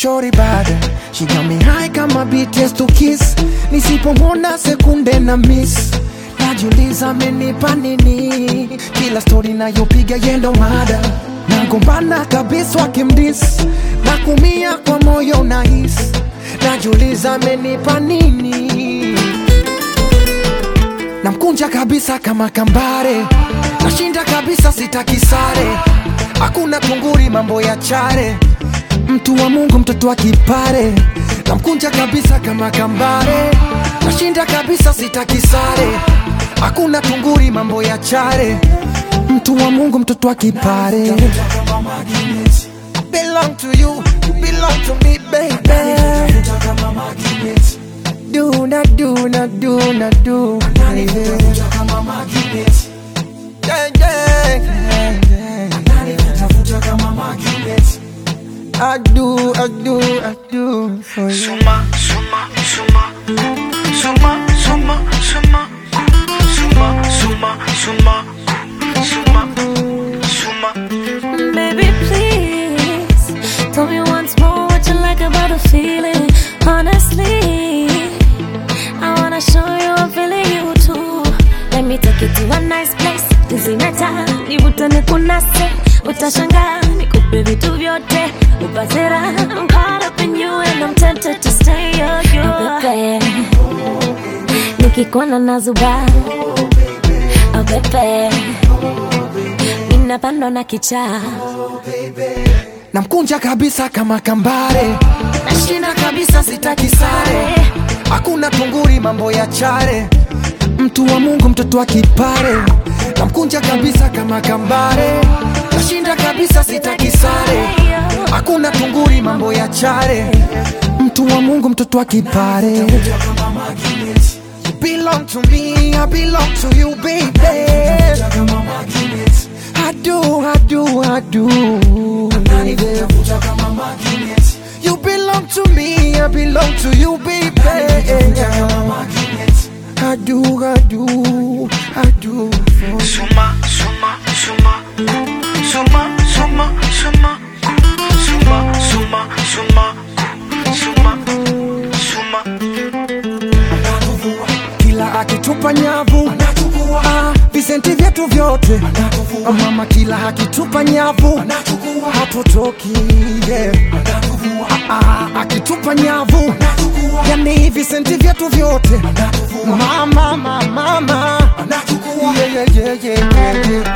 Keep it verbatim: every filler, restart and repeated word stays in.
shorty bad, she got me high kama B T S to kiss. Nisipomwona sekunde na miss, najiuliza amenipa nini. Kila story nayopiga yendo mada, nagombana kabisa wakimdis, na kumia kwa moyo na his, najiuliza amenipa nini. Namkunja kabisa kama kambare, nashinda kabisa sitaki sare. Hakuna tunguri mambo ya chare, mtu wa Mungu mtoto wa kipare. Namkunja kabisa kama kambare, nashinda kabisa sitaki sare. Hakuna tunguri mambo ya chare, mtu wa Mungu mtoto wa kipare. I belong to you, you belong to me baby. Do not do not do not do baby. Yeah, yeah, yeah, yeah. I do, I do, I do for you. Suma, suma, suma, suma, suma, suma, suma, suma, suma, suma, suma. Baby, please tell me once more what you like about the feeling. Honestly, I wanna show you I'm feeling you too. Let me take you to a nice place. Tuzinata, nivutane kunase, utashangaa nikupe vitu vyote. Upatera, I'm caught up in you and I'm tempted to stay your girl. Bebe, nikikuona nazuba. Oh bebe, ninapandwa na kichaa. Namkunja kabisa kama kambare, nashinda kabisa sitaki sare. Hakuna tunguri mambo ya chare, mtu wa Mungu mtoto wa kipare. Namkunja kabisa kama kambare, nashinda kabisa sitaki sare. Hakuna tunguri mambo ya chare, mtu wa Mungu mtoto wa kipare. You belong to me, I belong to you baby. I do, I do, I do baby. You belong to me, I belong to you baby. I do, I do, I do for you. Suma, suma, suma, suma, suma, suma, suma, suma, suma, suma, suma. Kila akitupa nyavu ah, visenti vyetu vyote ah, mama kila akitupa nyavu hatotoki yeah. ah, ah, akitupa nyavu yani visenti vyetu vyote mama mama mama yeah, yeah, yeah, yeah, yeah.